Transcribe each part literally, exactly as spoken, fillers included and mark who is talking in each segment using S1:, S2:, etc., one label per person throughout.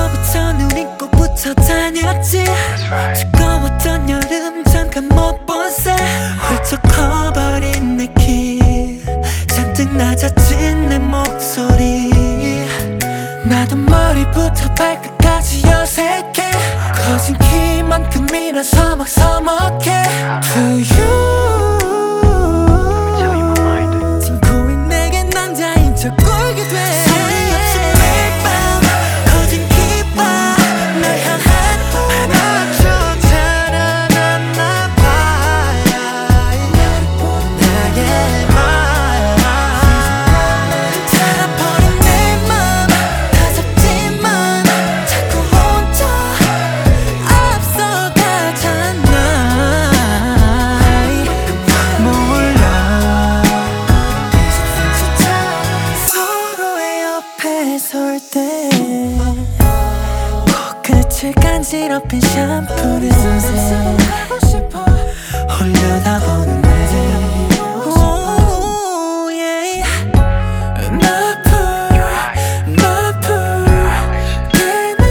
S1: 벌써부터 우린 꼭 붙어 다녔지. 뜨거웠던 여름 잠깐 못 본 새 훌쩍 커버린 내 키 잔뜩 낮아진 내 목소리. 나도 머리부터 발끝까지 어색해. 커진 키만큼이나 막 서먹해. To you 친구인 내게 남자인 척 꼴게 돼. 소리 없이 매일 밤 커진 키와 널 향한 하나쯤 자라났나 봐. 나의 맘 자라버린 내 맘 가졌지만 자꾸 혼자 앞서가잖아. 몰라 서로의 옆에 설 때 코끝을 간지럽힌 샴푸를 쓰세 올려다보는 내 오, yeah. 나풀 나풀 때는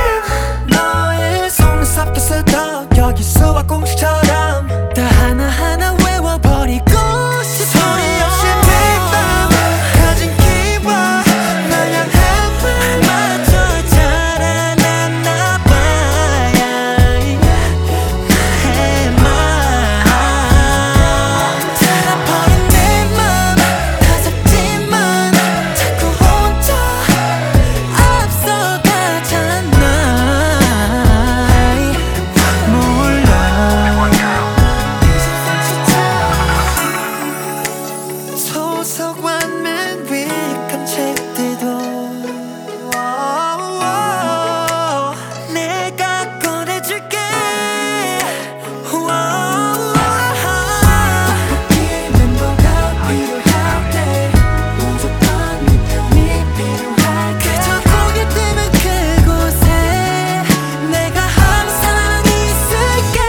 S1: 너의 속눈썹 스쳐 여기 수학 공식처럼 다 하나하나 외워버리고 싶어. 소리 없이 매일 밤 가진 키와 널 향한 말마저 자라났나 봐. 나의 맘 자라버린 내 맘 가졌지만 자꾸 혼자 앞서가잖아. 몰라 소속완맨 위칸 책들도 내가 꺼내줄게. 떡볶이 멤버가 필요할 때 무조건 네 편이 필요할 때 그저 고개 뜨면 그곳에 내가 항상 있을게.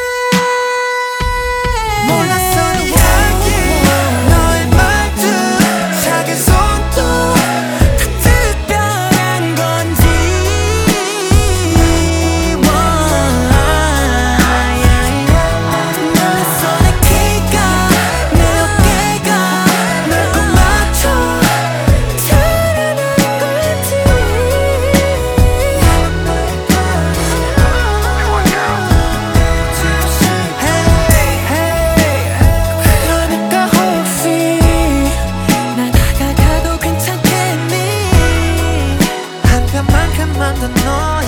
S1: 몰랐어 네 향기 너의 말투 작은 손도 다 특별한 건지. 내 손의 키가 내 어깨가 널 꼭 맞춰 자라난 건지. 그러니까 혹시 나 다가가도 괜찮겠니? 한 편만큼만 더 너